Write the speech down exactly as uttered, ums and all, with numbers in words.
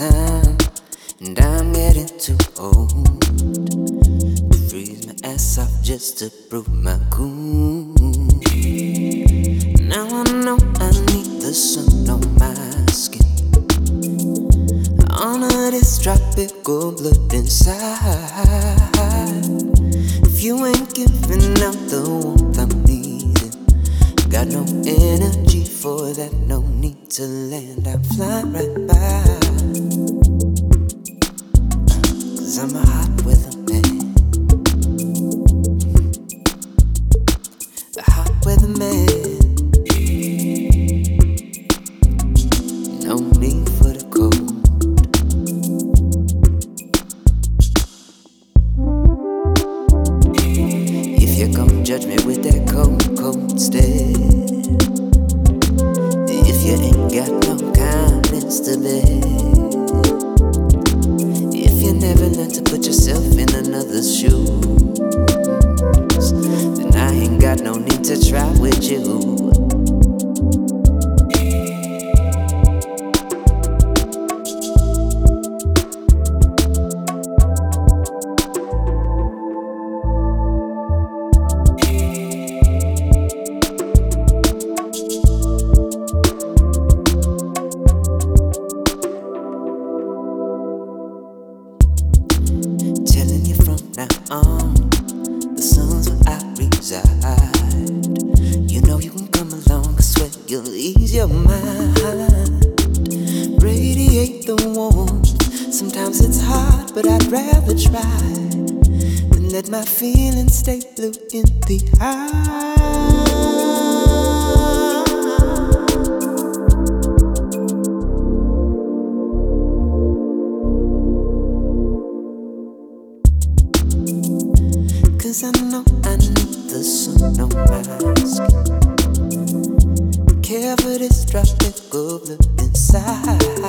time, and I'm getting too old to freeze my ass off just to prove my cool. Now I know I need the sun on my skin. Honor this tropical blood inside. If you ain't giving out the warmth I'm needing, got no energy for that, no need to land. I fly right by, cause I'm a hot weather man. A hot weather man. No need for the cold. If you gon' judge me with that cold, cold stare, if you ain't got no kindness to bear, if you never learn to put yourself in another's shoes, then I ain't got no need to try with you. Telling you from now on, the sun's where I reside. You know you can come along, I swear you'll ease your mind. Radiate the warmth. Sometimes it's hard, but I'd rather try than let my feelings stay blue in the eye. Cause I know I need the sun on my skin. Care for this tropical blue inside.